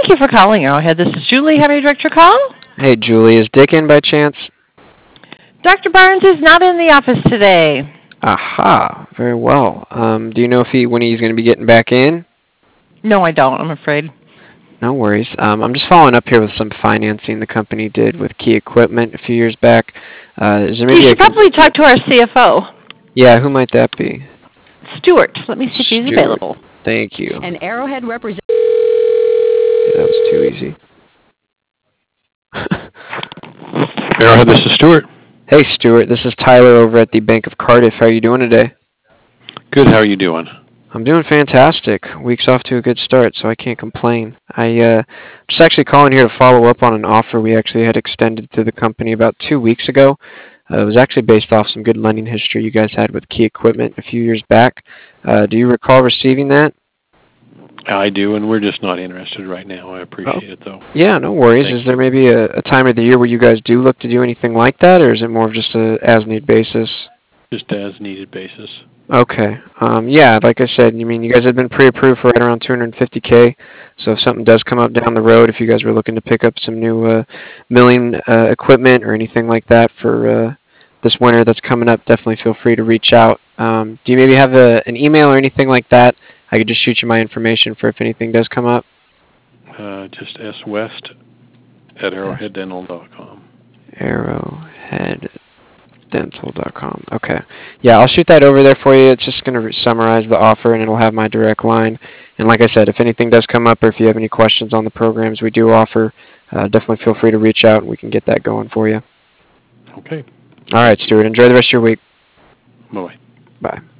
Thank you for calling Arrowhead. This is Julie. How may I direct your call? Hey, Julie, is Dick in by chance? Dr. Barnes is not in the office today. Aha, very well. Do you know if when he's going to be getting back in? No, I don't, I'm afraid. No worries. I'm just following up here with some financing the company did with Key Equipment a few years back. Is there maybe You should probably talk to our CFO. Yeah, who might that be? Stuart. Let me see if he's available. Thank you. An Arrowhead representative. Yeah, that was too easy. Arrowhead, this is Stuart. Hey, Stuart. This is Tyler over at the Bank of Cardiff. How are you doing today? Good. How are you doing? I'm doing fantastic. Week's off to a good start, so I can't complain. Just actually calling here to follow up on an offer we actually had extended to the company about 2 weeks ago. It was actually based off some good lending history you guys had with Key Equipment a few years back. Do you recall receiving that? I do, and we're just not interested right now. I appreciate it, though. Yeah, no worries. Thank Is there maybe a time of the year where you guys do look to do anything like that, or is it more of just a as-need basis? Just as-needed basis. Okay. Yeah, like I said, you guys have been pre-approved for right around $250K. So if something does come up down the road, if you guys were looking to pick up some new milling equipment or anything like that for this winter that's coming up, definitely feel free to reach out. Do you maybe have an email or anything like that? I could just shoot you my information for if anything does come up. Just swest@arrowheaddental.com. Arrowheaddental.com. Okay. Yeah, I'll shoot that over there for you. It's just going to summarize the offer, and it'll have my direct line. And like I said, if anything does come up or if you have any questions on the programs we do offer, definitely feel free to reach out, and we can get that going for you. Okay. All right, Stuart. Enjoy the rest of your week. Bye-bye. Bye.